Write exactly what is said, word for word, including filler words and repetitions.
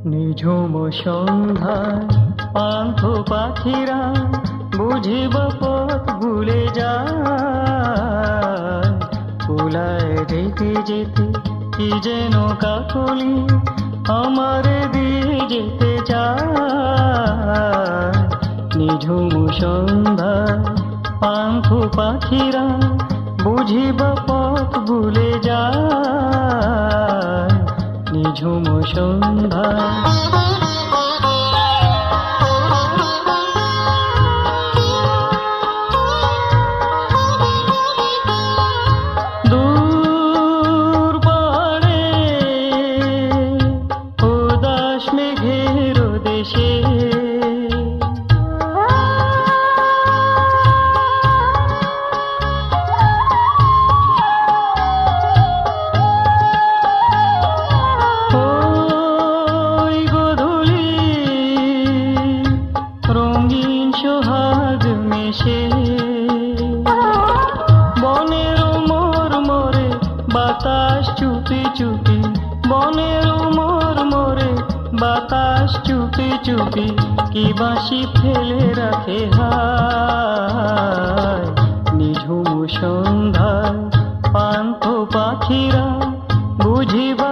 নিঝুম সন্ধ্যায় পান্থ পাখিরা বুঝিব পথ ভুলে যায়। কুলায় যেতে যেতে কি যেন কাকলি আমারে দিয়ে যেতে চায়। নিঝুম সন্ধ্যায় পান্থ পাখিরা বুঝিব পথ ভুলে যায়। নিঝুম সন্ধ্যায় দূর পাড়ে উদাস মেঘের দেশে রঙিন সোহাগ মেশে বনের মোর মোরে বাতাস চুপি চুপি, বনের মোর মোরে বাতাস চুপি চুপি কি বাঁশি ফেলে রাখে হায়। নিঝুম সন্ধ্যায় পান্থ পাখিরা বুঝিব